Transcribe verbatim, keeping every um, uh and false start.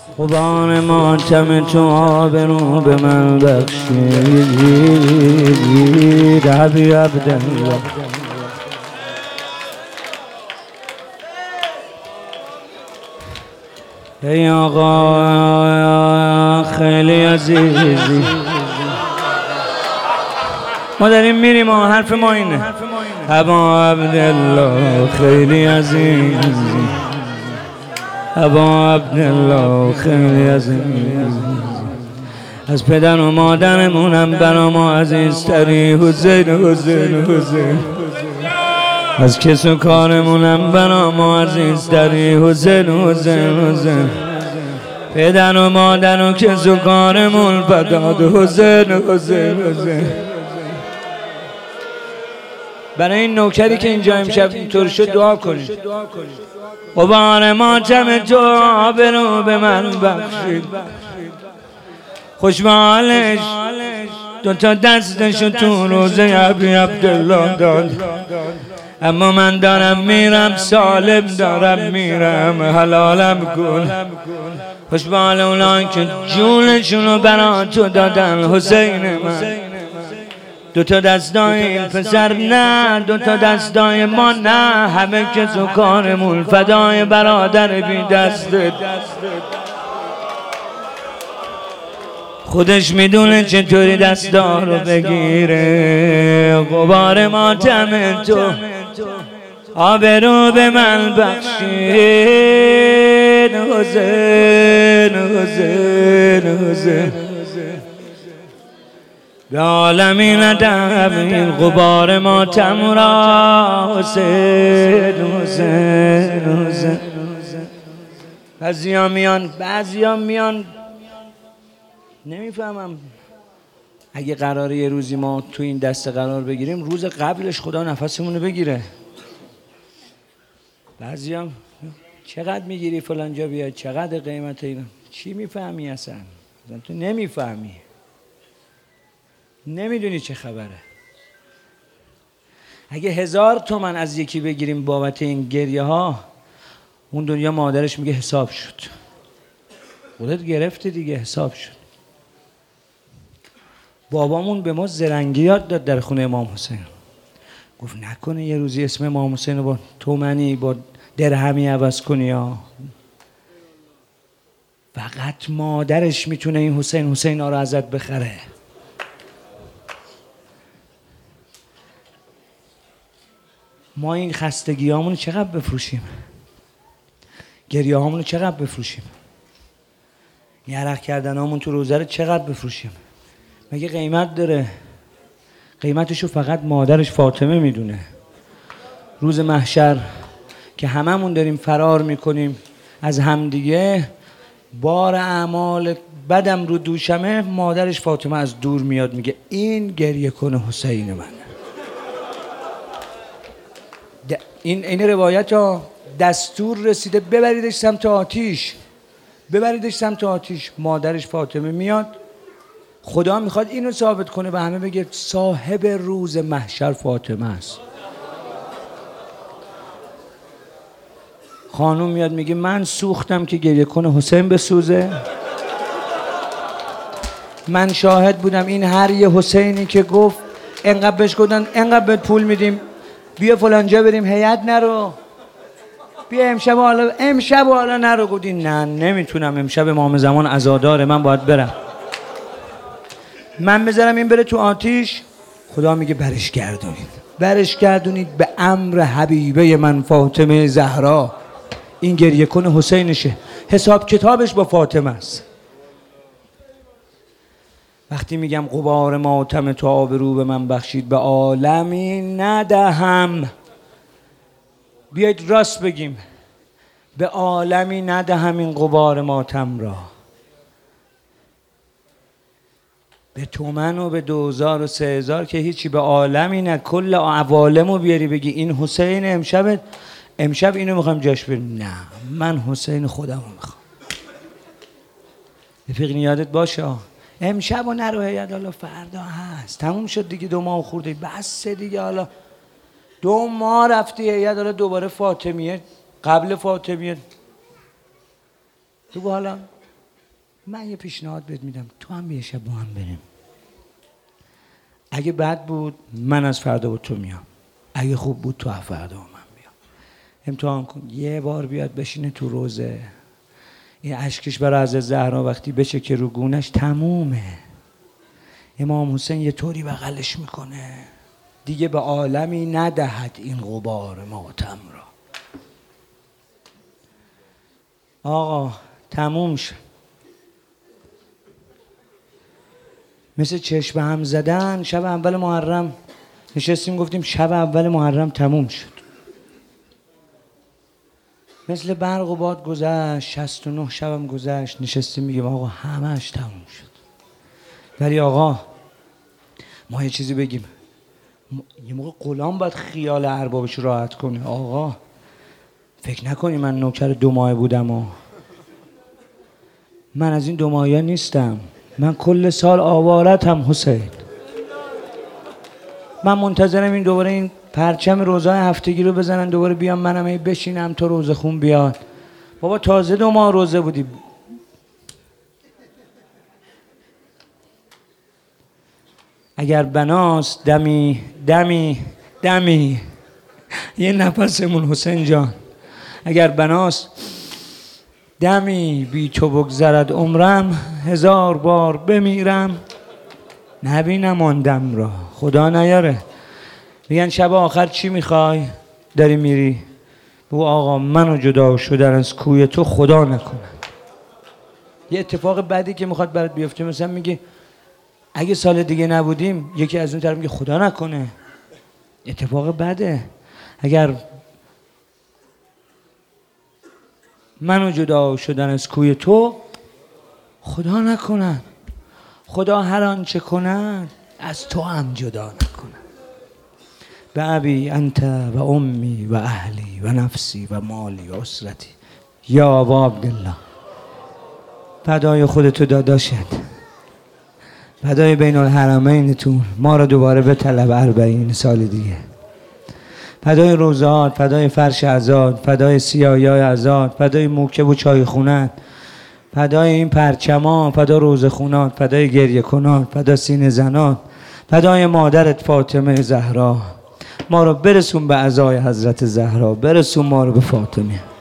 خوبان ماتم تو آبرو به من بخشید حبیب عبدالله. ای آقا خیلی عزیزی، ما داریم میریم، حرف ما اینه. ابا عبدالله خیلی عزیزی، ابا عبدالله خیلی عزیزی، از پدر و مادرمونم برا ما عزیزتری. حسین حسین حسین، از کس و کارمونم برا ما عزیزتری. حسین حسین حسین، پدر و مادر و کس و کارمون فداد. حسین حسین حسین. برای این نوکری که اینجا امشب اینطور شد دعا کنید. غبار ماتم تو آبرو به من بخشید. خوشبالش دوتا دستشو تو روزه ابی عبدالله داد، اما من دارم میرم، سالم دارم میرم، حلالم کن. خوشبال اونان که جونشونو برا تو دادن. حسین من، دوتا دستای این پسر نه، دوتا دستای ما نه، همه کس و کارمون فدای برادر بی دستت. خودش میدونه چطوری دستا رو بگیره. غبار ماتم تو آبرو به من بخشید. حسین حسین حسین، به عالمی ندم این غبار ماتم را. حسین حسین حسین. بعضیا میان بعضیا میان نمیفهمم، اگه قراره یه روزی ما تو این دسته قرار بگیریم، روز قبلش خدا نفسمونو بگیره. بعضیا چقدر میگیری فلان جا بیاد، چقدر قیمت اینا، چی میفهمی اصلا؟ تو نمیفهمی، نمیدونی چه خبره. اگه هزار تومن از یکی بگیریم بابت این گریه ها، اون دنیا مادرش میگه حساب شد. خودت گرفتی دیگه، حساب شد. بابامون به ما زرنگی یاد داد در خونه امام حسین. گفت نکنه یه روزی اسم امام حسین رو با تومنی با درهمی عوض کنی ها. فقط مادرش میتونه این حسین حسین ها رو ازت بخره. ما این خستگی هامون چقدر بفروشیم، گریه هامون چقدر بفروشیم، یرق کردن هامون تو روزه رو چقدر بفروشیم. مگه قیمت داره؟ قیمتشو فقط مادرش فاطمه میدونه. روز محشر که هممون داریم فرار میکنیم از همدیگه، بار اعمال بدم رو دوشمه، مادرش فاطمه از دور میاد میگه این گریه کنه حسین من. این این روایت ها دستور رسیده ببریدش سمت آتیش، ببریدش سمت آتیش. مادرش فاطمه میاد، خدا میخواد اینو ثابت کنه و همه بگه صاحب روز محشر فاطمه است. خانوم میاد میگه من سوختم که گریه کنه حسین بسوزه. من شاهد بودم این هر یه حسینی که گفت انقدر بهش گفتن انقدر بهت پول میدیم بیا فلانجا بریم، هیئت نرو، بیا امشب حالا امشب حالا نرو. گفتی نه نمیتونم، امشب امام زمان عزاداره، من باید برم. من بذارم این بره تو آتیش. خدا میگه برش گردونید، برش گردونید به امر حبیبه من فاطمه زهرا. این گریه کن حسینشه، حساب کتابش با فاطمه است. وقتی میگم غبار ماتم تو آبرو به من بخشید، به عالمی ندهم. بیایید راست بگیم، به عالمی ندهم این غبار ماتم را. به تومن و به دوزار و سه هزار که هیچی، به عالمی نه، کل عوالمو بیاری بگی این حسین امشب امشب اینو میخوام جاش بریم. نه، من حسین خودمو میخوام. رفیق یادت باشه امشب و نرو هیئت، حالا فردا هست، تموم شد دیگه، دو ماه خورده بس دیگه، حالا دو ماه رفتی هیئت، حالا دوباره فاطمیه قبل فاطمیه. تو حالا من یه پیشنهاد بهت میدم، تو هم یه شب با هم بریم. اگه بد بود من از فردا با تو میام، اگه خوب بود تو از فردا با من بیا. امتحان کن، یه بار بیاد بشینه تو روزه، این اشکش برای حضرت زهرا وقتی بشه که رو گونش تمومه. امام حسین یه طوری بغلش میکنه دیگه به عالمی ندهد این غبار ماتم را. آقا تموم شد. مثل چشم هم زدن شب اول محرم نشستیم گفتیم شب اول محرم تموم شد. مثل برق و باد گذشت، شصت و نه شبم گذشت، نشستیم میگیم آقا همش تموم شد. ولی آقا ما یه چیزی بگیم، یه موقع غلام باید خیال اربابش راحت کنه. آقا فکر نکنی من نوکر دو ماه بودم و من از این دو ماهی نیستم، من کل سال آوارتم حسین. من منتظرم این دوباره این پرچم روزای هفتگی رو بزنن دوباره بیام منم ای بشینم تو روزه خون بیاد. بابا تازه دو ماه روزه بودی. اگر بناست دمی دمی دمی یه نفسمون حسین جان، اگر بناست دمی بی تو بگذرد عمرم، هزار بار بمیرم نبینم آن دم را. خدا نیاره. میگن شب آخر چی میخوای؟ داری میری بگو آقا منو جدا شدن از کوی تو خدا نکنه. یه اتفاق بدی که میخواد برات بیفته، مثلا میگه اگه سال دیگه نبودیم، یکی از اون طرف میگه خدا نکنه. اتفاق بده. اگر منو جدا شدن از کوی تو خدا نکنن، خدا هر آنچه کنن از تو هم جدا نکنن. به ابی انت و امی و اهلی و نفسی و مالی و اسرتی یا ابا عبدالله. فدای خودتو داداشت، فدای بین الحرمینتون، ما رو دوباره به طلب اربعین سال دیگه. فدای روزات، فدای فرش عزاد، فدای سیایای عزاد، فدای موکب و چای خونت، فدای این پرچما، فدای روز خونات، فدای گریه کنات، فدای سینه زنات، فدای مادرت فاطمه زهرا. ما رو برسون به عزای حضرت زهرا، برسون ما رو به فاطمه.